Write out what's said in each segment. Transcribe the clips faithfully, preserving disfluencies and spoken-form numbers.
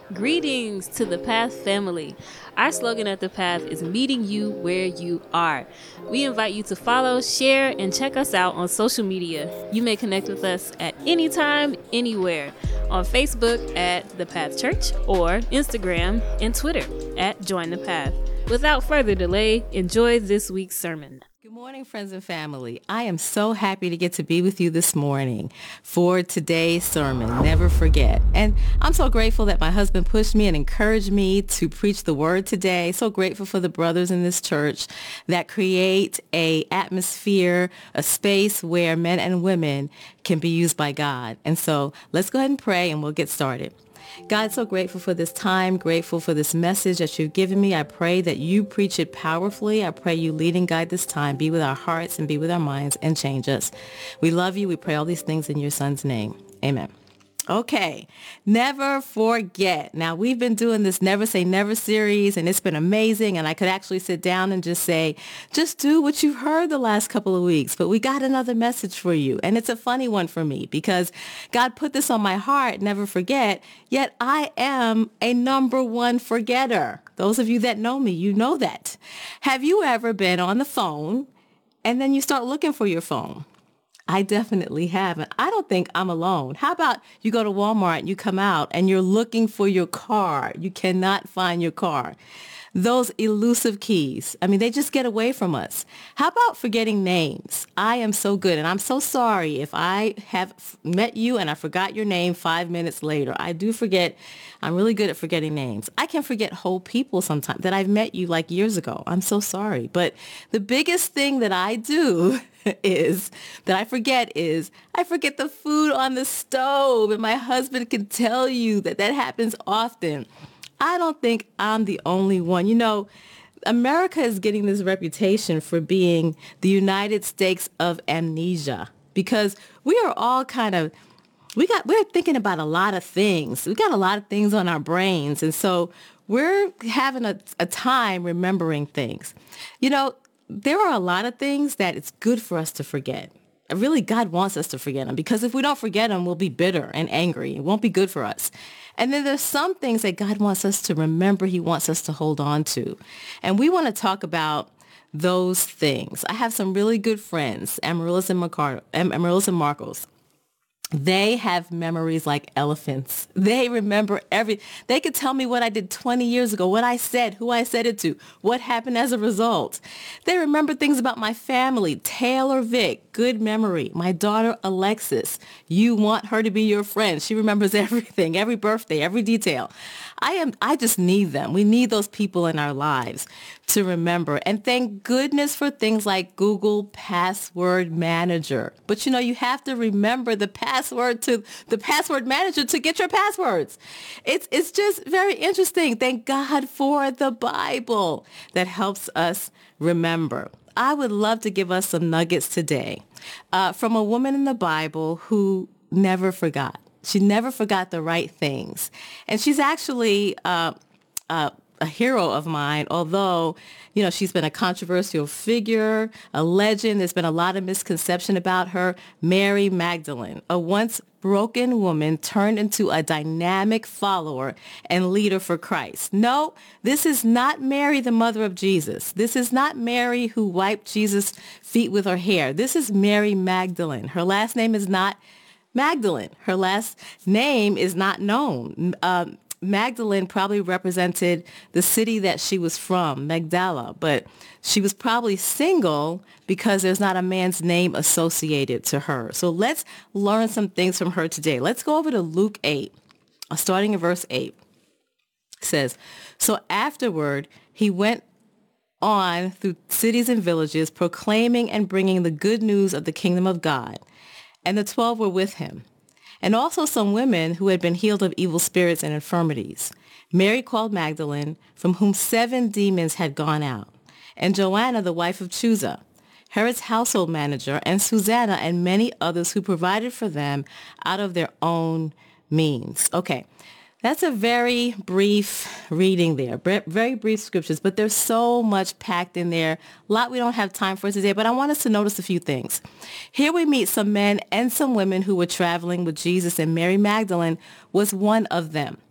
Greetings to the Path family. Our slogan at the Path is meeting you where you are. We invite you to follow, share, and check us out on social media. You may connect with us at any time, anywhere. On Facebook at The Path Church or Instagram and Twitter at Join the Path. Without further delay, enjoy this week's sermon. Good morning, friends and family. I am so happy to get to be with you this morning for today's sermon, Never Forget. And I'm so grateful that my husband pushed me and encouraged me to preach the word today. So grateful for the brothers in this church that create a atmosphere, a space where men and women can be used by God. And so let's go ahead and pray and we'll get started. God, so grateful for this time, grateful for this message that you've given me. I pray that you preach it powerfully. I pray you lead and guide this time. Be with our hearts and be with our minds and change us. We love you. We pray all these things in your son's name. Amen. Okay, never forget. Now, we've been doing this Never Say Never series, and it's been amazing, and I could actually sit down and just say, just do what you've heard the last couple of weeks, but we got another message for you, and it's a funny one for me because God put this on my heart, never forget, yet I am a number one forgetter. Those of you that know me, you know that. Have you ever been on the phone, and then you start looking for your phone? I definitely have. And I don't think I'm alone. How about you go to Walmart and you come out and you're looking for your car. You cannot find your car. Those elusive keys. I mean, they just get away from us. How about forgetting names? I am so good. And I'm so sorry if I have met you and I forgot your name five minutes later. I do forget. I'm really good at forgetting names. I can forget whole people sometimes that I've met you like years ago. I'm so sorry. But the biggest thing that I do is that I forget is I forget the food on the stove. And my husband can tell you that that happens often. I don't think I'm the only one. You know, America is getting this reputation for being the United States of amnesia because we are all kind of, we got, we're thinking about a lot of things. We got a lot of things on our brains. And so we're having a, a time remembering things. You know, there are a lot of things that it's good for us to forget. Really, God wants us to forget them because if we don't forget them, we'll be bitter and angry. It won't be good for us. And then there's some things that God wants us to remember. He wants us to hold on to. And we want to talk about those things. I have some really good friends, Amaryllis and, Macar- Amaryllis and Marcos. They have memories like elephants. They remember every, they could tell me what I did twenty years ago, what I said, who I said it to, what happened as a result. They remember things about my family. Taylor Vick, good memory. My daughter Alexis, you want her to be your friend. She remembers everything, every birthday, every detail. I am, I just need them. We need those people in our lives to remember. And thank goodness for things like Google Password Manager. But you know, you have to remember the password to the password manager to get your passwords. It's, it's just very interesting. Thank God for the Bible that helps us remember. I would love to give us some nuggets today uh, from a woman in the Bible who never forgot. She never forgot the right things. And she's actually uh, uh, a hero of mine, although, you know, she's been a controversial figure, a legend. There's been a lot of misconception about her. Mary Magdalene, a once broken woman turned into a dynamic follower and leader for Christ. No, this is not Mary, the mother of Jesus. This is not Mary who wiped Jesus' feet with her hair. This is Mary Magdalene. Her last name is not Magdalene. Her last name is not known. Um, Magdalene probably represented the city that she was from, Magdala, but she was probably single because there's not a man's name associated to her. So let's learn some things from her today. Let's go over to Luke eight, starting in verse eight. It says, so afterward, he went on through cities and villages, proclaiming and bringing the good news of the kingdom of God. And the twelve were with him, and also some women who had been healed of evil spirits and infirmities. Mary called Magdalene, from whom seven demons had gone out, and Joanna, the wife of Chuza, Herod's household manager, and Susanna, and many others who provided for them out of their own means. Okay, that's a very brief reading there, very brief scriptures, but there's so much packed in there. A lot we don't have time for today, but I want us to notice a few things. Here we meet some men and some women who were traveling with Jesus, and Mary Magdalene was one of them.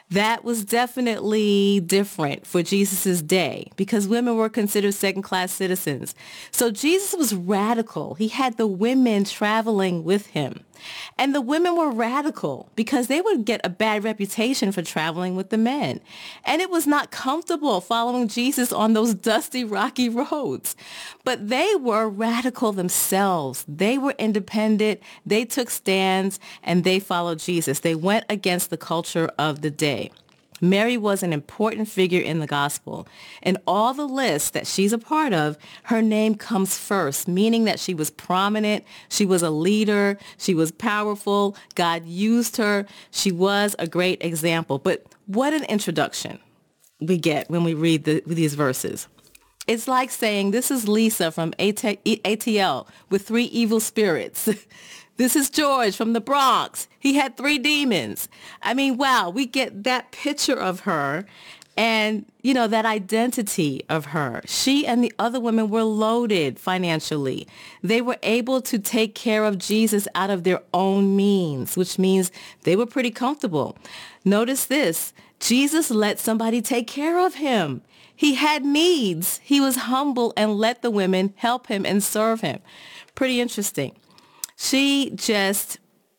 That was definitely different for Jesus's day because women were considered second-class citizens. So Jesus was radical. He had the women traveling with him. And the women were radical because they would get a bad reputation for traveling with the men. And it was not comfortable following Jesus on those dusty, rocky roads. But they were radical themselves. They were independent. They took stands and they followed Jesus. They went against the culture of the day. Mary was an important figure in the gospel. In all the lists that she's a part of, her name comes first, meaning that she was prominent, she was a leader, she was powerful, God used her, she was a great example. But what an introduction we get when we read the, these verses. It's like saying, this is Lisa from A T L with three evil spirits. This is George from the Bronx. He had three demons. I mean, wow, we get that picture of her and, you know, that identity of her. She and the other women were loaded financially. They were able to take care of Jesus out of their own means, which means they were pretty comfortable. Notice this. Jesus let somebody take care of him. He had needs. He was humble and let the women help him and serve him. Pretty interesting. She just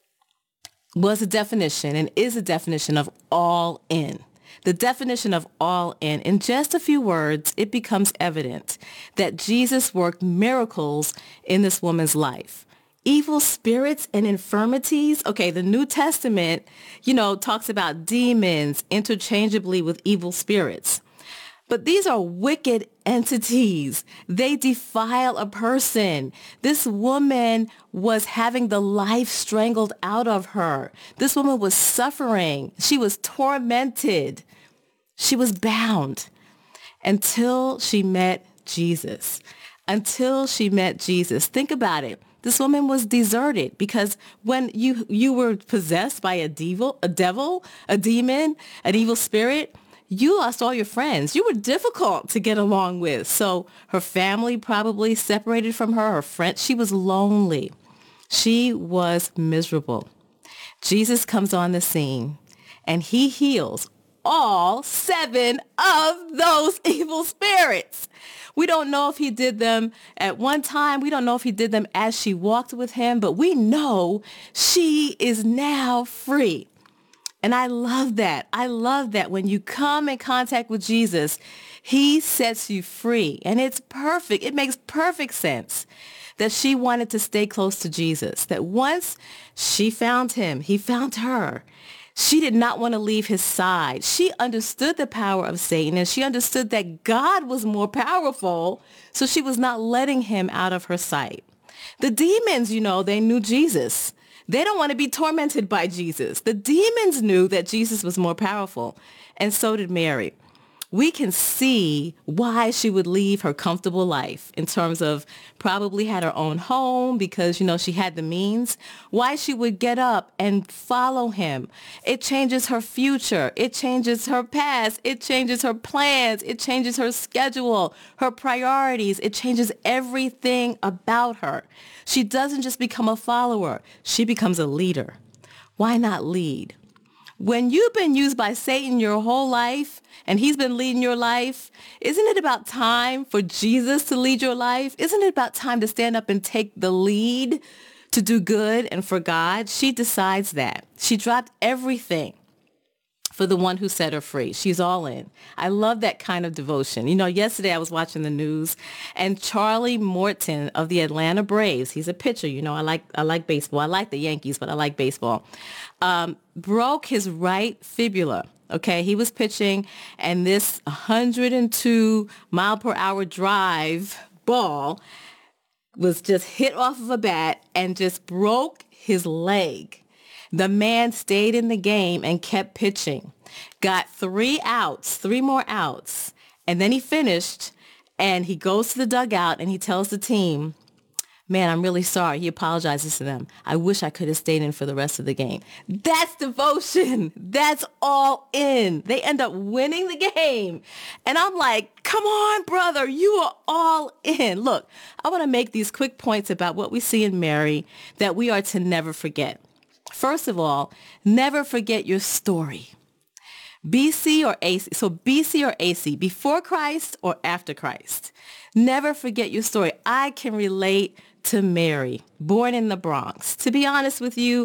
was a definition and is a definition of all in. The definition of all in. In just a few words, it becomes evident that Jesus worked miracles in this woman's life. Evil spirits and infirmities. Okay, the New Testament, you know, talks about demons interchangeably with evil spirits. But these are wicked entities. They defile a person. This woman was having the life strangled out of her. This woman was suffering. She was tormented. She was bound until she met Jesus. Until she met Jesus. Think about it. This woman was deserted because when you you were possessed by a devil, a devil, a demon, an evil spirit, you lost all your friends. You were difficult to get along with. So her family probably separated from her. Her friends, she was lonely. She was miserable. Jesus comes on the scene and he heals all seven of those evil spirits. We don't know if he did them at one time. We don't know if he did them as she walked with him, but we know she is now free. And I love that. I love that when you come in contact with Jesus, he sets you free. And it's perfect. It makes perfect sense that she wanted to stay close to Jesus, that once she found him, he found her. She did not want to leave his side. She understood the power of Satan, and she understood that God was more powerful, so she was not letting him out of her sight. The demons, you know, they knew Jesus. They don't want to be tormented by Jesus. The demons knew that Jesus was more powerful, and so did Mary. We can see why she would leave her comfortable life in terms of probably had her own home because, you know, she had the means, why she would get up and follow him. It changes her future. It changes her past. It changes her plans. It changes her schedule, her priorities. It changes everything about her. She doesn't just become a follower. She becomes a leader. Why not lead? When you've been used by Satan your whole life and he's been leading your life, isn't it about time for Jesus to lead your life? Isn't it about time to stand up and take the lead to do good and for God? She decides that. She dropped everything for the one who set her free. She's all in. I love that kind of devotion. You know, yesterday I was watching the news and Charlie Morton of the Atlanta Braves, he's a pitcher. You know, I like I like baseball. I like the Yankees, but I like baseball. Um, broke his right fibula. Okay, he was pitching and this one hundred two mile per hour drive ball was just hit off of a bat and just broke his leg. The man stayed in the game and kept pitching, got three outs, three more outs, and then he finished and he goes to the dugout and he tells the team, man, I'm really sorry. He apologizes to them. I wish I could have stayed in for the rest of the game. That's devotion. That's all in. They end up winning the game. And I'm like, come on, brother, you are all in. Look, I want to make these quick points about what we see in Mary that we are to never forget. First of all, never forget your story. B C or A C? So B C or A C, before Christ or after Christ? Never forget your story. I can relate to Mary, born in the Bronx. To be honest with you,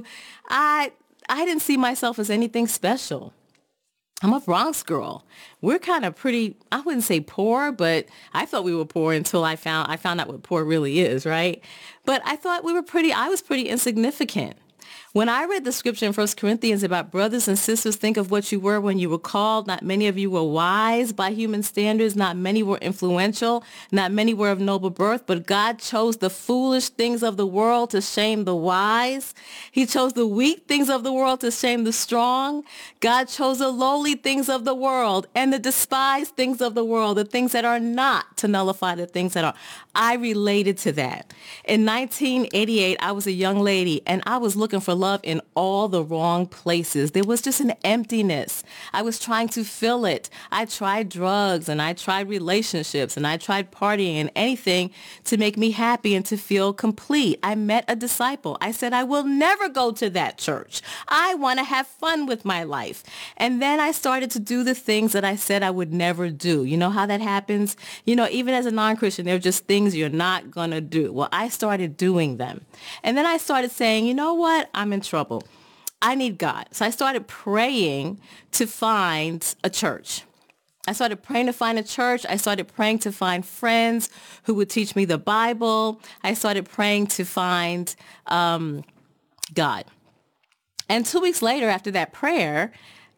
I I didn't see myself as anything special. I'm a Bronx girl. We're kind of pretty, I wouldn't say poor, but I thought we were poor until I found I found out what poor really is, right? But I thought we were pretty, I was pretty insignificant. When I read the scripture in First Corinthians about brothers and sisters, think of what you were when you were called. Not many of you were wise by human standards. Not many were influential. Not many were of noble birth. But God chose the foolish things of the world to shame the wise. He chose the weak things of the world to shame the strong. God chose the lowly things of the world and the despised things of the world, the things that are not, to nullify the things that are. I related to that. In nineteen eighty-eight, I was a young lady, and I was looking for love in all the wrong places. There was just an emptiness. I was trying to fill it. I tried drugs, and I tried relationships, and I tried partying and anything to make me happy and to feel complete. I met a disciple. I said, I will never go to that church. I want to have fun with my life. And then I started to do the things that I said I would never do. You know how that happens? You know, even as a non-Christian, there are just things you're not going to do. Well, I started doing them. And then I started saying, you know what? I'm in trouble. I need God. So I started praying to find a church. I started praying to find a church. I started praying to find friends who would teach me the Bible. I started praying to find um, God. And two weeks later, after that prayer,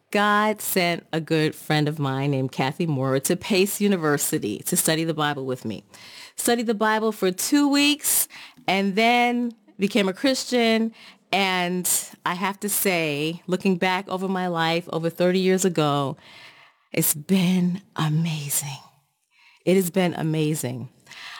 God sent a good friend of mine named Kathy Moore to Pace University to study the Bible with me. Studied the Bible for two weeks and then became a Christian. And I have to say, looking back over my life over thirty years ago, it's been amazing. It has been amazing.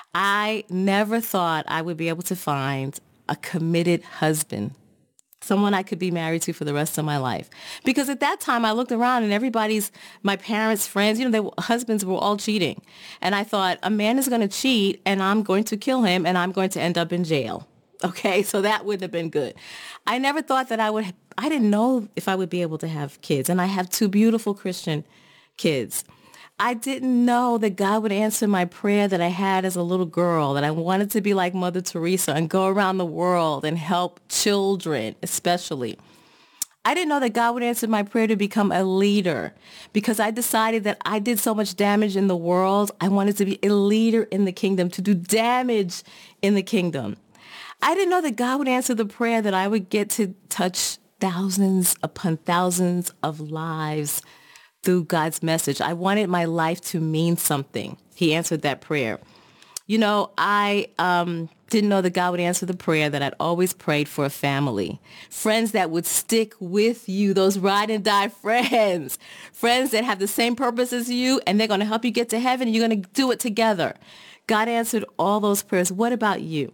I never thought I would be able to find a committed husband, someone I could be married to for the rest of my life. Because at that time, I looked around and everybody's, my parents, friends, you know, their husbands were all cheating. And I thought, a man is going to cheat and I'm going to kill him and I'm going to end up in jail. Okay, so that wouldn't have been good. I never thought that I would, I didn't know if I would be able to have kids. And I have two beautiful Christian kids. I didn't know that God would answer my prayer that I had as a little girl, that I wanted to be like Mother Teresa and go around the world and help children, especially. I didn't know that God would answer my prayer to become a leader because I decided that I did so much damage in the world. I wanted to be a leader in the kingdom, to do damage in the kingdom. I didn't know that God would answer the prayer that I would get to touch thousands upon thousands of lives through God's message. I wanted my life to mean something. He answered that prayer. You know, I um, didn't know that God would answer the prayer that I'd always prayed for a family. Friends that would stick with you, those ride and die friends. Friends that have the same purpose as you and they're going to help you get to heaven and you're going to do it together. God answered all those prayers. What about you?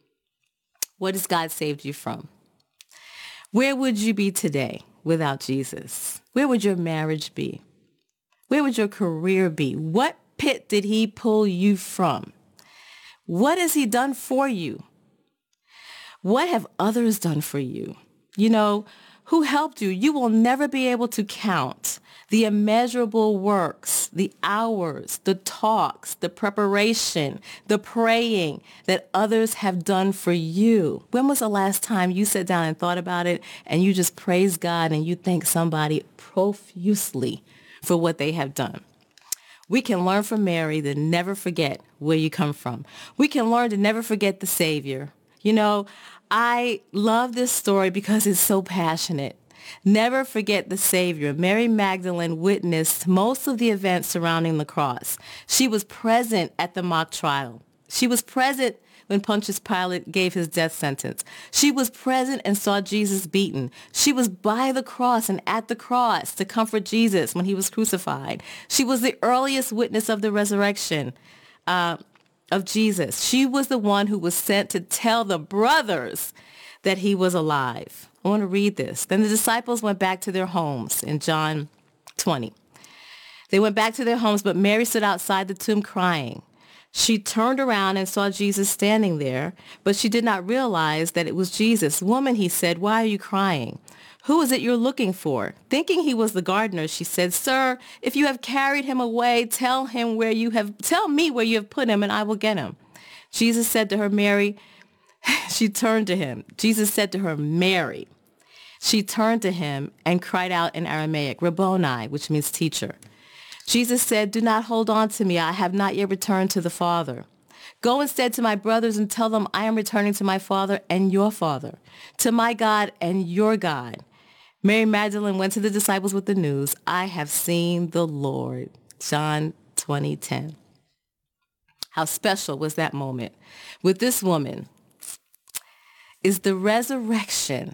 What has God saved you from? Where would you be today without Jesus? Where would your marriage be? Where would your career be? What pit did he pull you from? What has he done for you? What have others done for you? You know, who helped you? You will never be able to count the immeasurable works, the hours, the talks, the preparation, the praying that others have done for you. When was the last time you sat down and thought about it and you just praise God and you thank somebody profusely for what they have done? We can learn from Mary to never forget where you come from. We can learn to never forget the Savior. You know, I love this story because it's so passionate. Never forget the Savior. Mary Magdalene witnessed most of the events surrounding the cross. She was present at the mock trial. She was present when Pontius Pilate gave his death sentence. She was present and saw Jesus beaten. She was by the cross and at the cross to comfort Jesus when he was crucified. She was the earliest witness of the resurrection uh, of Jesus. She was the one who was sent to tell the brothers that he was alive. I want to read this. Then the disciples went back to their homes in John twenty. They went back to their homes, but Mary stood outside the tomb crying. She turned around and saw Jesus standing there, but she did not realize that it was Jesus. Woman, he said, why are you crying? Who is it you're looking for? Thinking he was the gardener, she said, Sir, if you have carried him away, tell him where you have, tell me where you have put him, and I will get him. Jesus said to her, Mary. She turned to him. Jesus said to her, Mary. She turned to him and cried out in Aramaic, Rabboni, which means teacher. Jesus said, do not hold on to me. I have not yet returned to the Father. Go instead to my brothers and tell them I am returning to my Father and your Father, to my God and your God. Mary Magdalene went to the disciples with the news, I have seen the Lord. John twenty ten. How special was that moment? With this woman is the resurrection.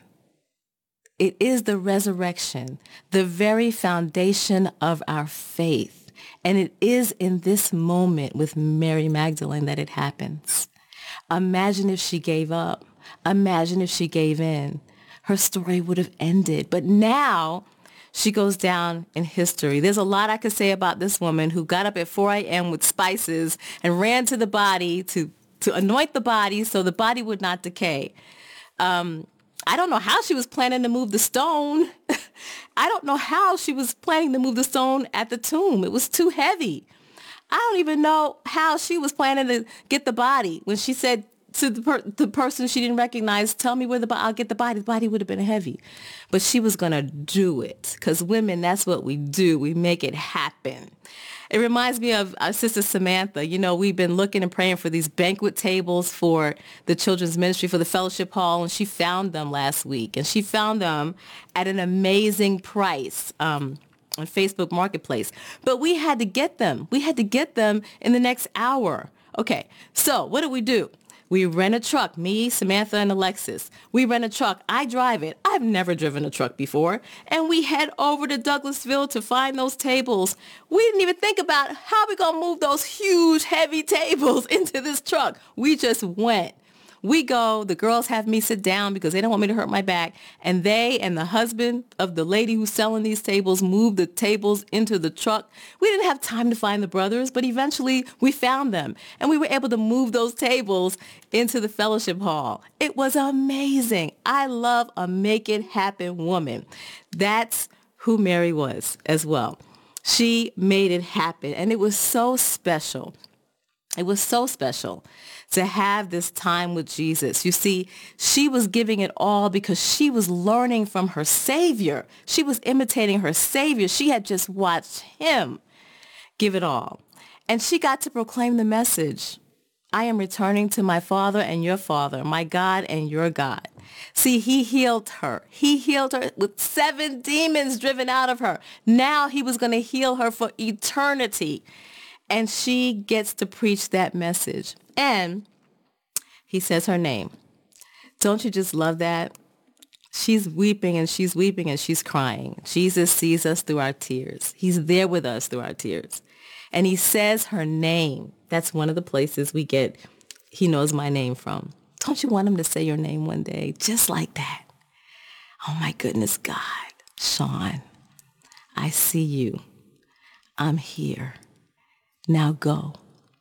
It is the resurrection, the very foundation of our faith. And it is in this moment with Mary Magdalene that it happens. Imagine if she gave up. Imagine if she gave in. Her story would have ended. But now she goes down in history. There's a lot I could say about this woman who got up at four a.m. with spices and ran to the body to, to anoint the body so the body would not decay. Um, I don't know how she was planning to move the stone. I don't know how she was planning to move the stone at the tomb. It was too heavy. I don't even know how she was planning to get the body. When she said to the, per- the person she didn't recognize, tell me where the bo- I'll get the body. The body would have been heavy. But she was going to do it because women, that's what we do. We make it happen. It reminds me of our sister Samantha. You know, we've been looking and praying for these banquet tables for the children's ministry, for the fellowship hall, and she found them last week. And she found them at an amazing price um, on Facebook Marketplace. But we had to get them. We had to get them in the next hour. Okay, so what do we do? We rent a truck, me, Samantha, and Alexis. We rent a truck. I drive it. I've never driven a truck before. And we head over to Douglasville to find those tables. We didn't even think about how we going to move those huge, heavy tables into this truck. We just went. We go, the girls have me sit down because they don't want me to hurt my back. And they and the husband of the lady who's selling these tables moved the tables into the truck. We didn't have time to find the brothers, but eventually we found them. And we were able to move those tables into the fellowship hall. It was amazing. I love a make it happen woman. That's who Mary was as well. She made it happen. And it was so special. It was so special to have this time with Jesus. You see, she was giving it all because she was learning from her Savior. She was imitating her Savior. She had just watched him give it all. And she got to proclaim the message, I am returning to my Father and your Father, my God and your God. See, he healed her. He healed her with seven demons driven out of her. Now he was going to heal her for eternity. And she gets to preach that message. And he says her name. Don't you just love that? She's weeping and she's weeping and she's crying. Jesus sees us through our tears. He's there with us through our tears. And he says her name. That's one of the places we get, he knows my name from. Don't you want him to say your name one day? Just like that. Oh my goodness, God. Sean, I see you. I'm here. Now go,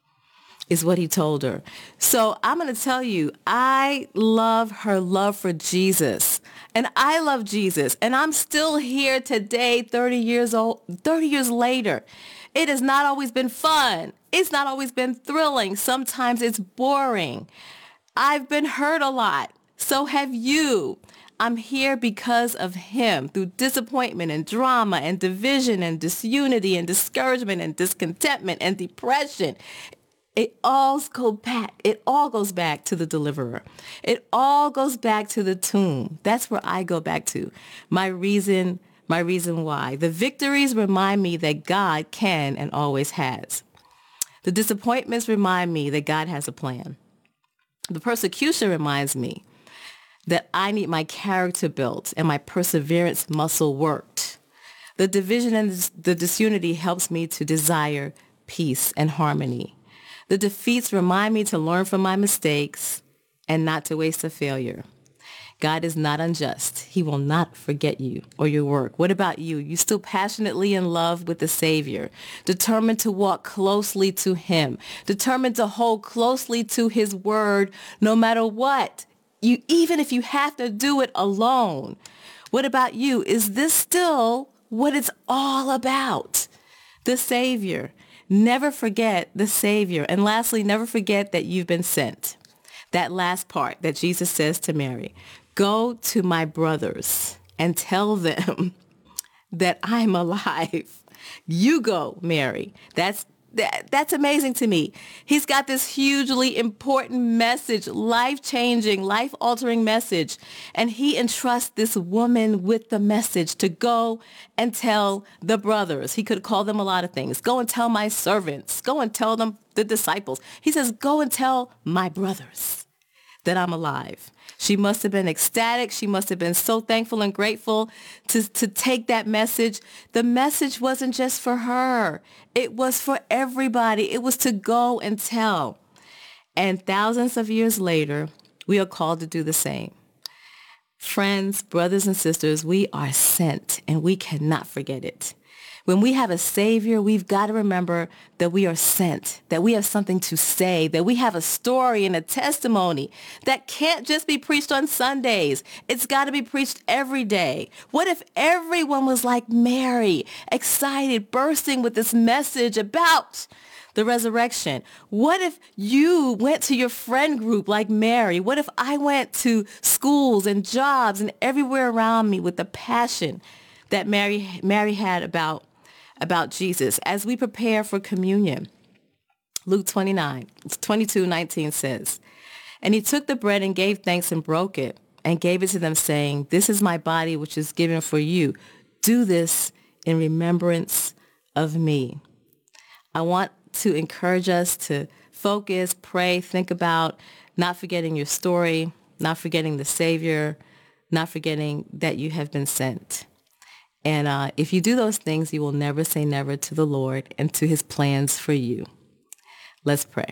is what he told her. So I'm going to tell you, I love her love for Jesus. And I love Jesus. And I'm still here today, thirty years old, thirty years later. It has not always been fun. It's not always been thrilling. Sometimes it's boring. I've been hurt a lot. So have you. I'm here because of him, through disappointment and drama and division and disunity and discouragement and discontentment and depression. It all goes back. It all goes back to the deliverer. It all goes back to the tomb. That's where I go back to. My reason, my reason why. The victories remind me that God can and always has. The disappointments remind me that God has a plan. The persecution reminds me that I need my character built and my perseverance muscle worked. The division and the disunity helps me to desire peace and harmony. The defeats remind me to learn from my mistakes and not to waste a failure. God is not unjust. He will not forget you or your work. What about you? You still passionately in love with the Savior, determined to walk closely to him, determined to hold closely to his word no matter what, you, even if you have to do it alone. What about you? Is this still what it's all about? The Savior. Never forget the Savior. And lastly, never forget that you've been sent. That last part that Jesus says to Mary, go to my brothers and tell them that I'm alive. You go, Mary. That's that, that's amazing to me. He's got this hugely important message, life-changing, life-altering message. And he entrusts this woman with the message to go and tell the brothers. He could call them a lot of things. Go and tell my servants. Go and tell them, the disciples. He says, go and tell my brothers that I'm alive. She must have been ecstatic. She must have been so thankful and grateful to, to take that message. The message wasn't just for her. It was for everybody. It was to go and tell. And thousands of years later, we are called to do the same. Friends, brothers and sisters, we are sent, and we cannot forget it. When we have a Savior, we've got to remember that we are sent, that we have something to say, that we have a story and a testimony that can't just be preached on Sundays. It's got to be preached every day. What if everyone was like Mary, excited, bursting with this message about the resurrection? What if you went to your friend group like Mary? What if I went to schools and jobs and everywhere around me with the passion that Mary, Mary had about about Jesus? As we prepare for communion, Luke twenty-nine, twenty-two nineteen says, and he took the bread and gave thanks and broke it and gave it to them, saying, this is my body, which is given for you. Do this in remembrance of me. I want to encourage us to focus, pray, think about not forgetting your story, not forgetting the Savior, not forgetting that you have been sent. And uh, if you do those things, you will never say never to the Lord and to his plans for you. Let's pray.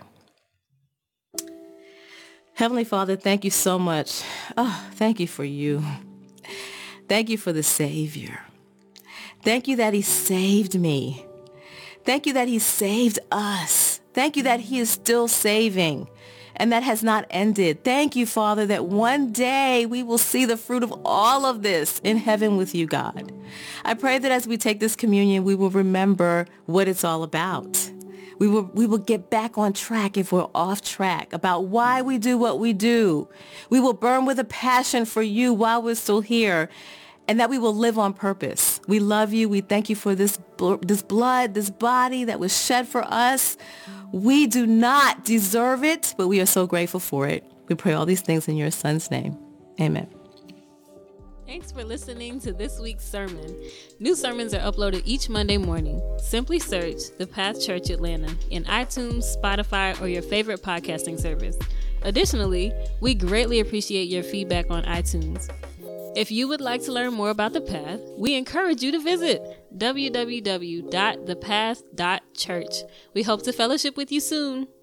Heavenly Father, thank you so much. Oh, thank you for you. Thank you for the Savior. Thank you that he saved me. Thank you that he saved us. Thank you that he is still saving. And that has not ended. Thank you, Father, that one day we will see the fruit of all of this in heaven with you, God. I pray that as we take this communion, we will remember what it's all about. We will, we will get back on track if we're off track about why we do what we do. We will burn with a passion for you while we're still here, and that we will live on purpose. We love you. We thank you for this, this blood, this body that was shed for us. We do not deserve it, but we are so grateful for it. We pray all these things in your son's name. Amen. Thanks for listening to this week's sermon. New sermons are uploaded each Monday morning. Simply search The Path Church Atlanta in iTunes, Spotify, or your favorite podcasting service. Additionally, we greatly appreciate your feedback on iTunes. If you would like to learn more about The Path, we encourage you to visit w w w dot the path dot church. We hope to fellowship with you soon.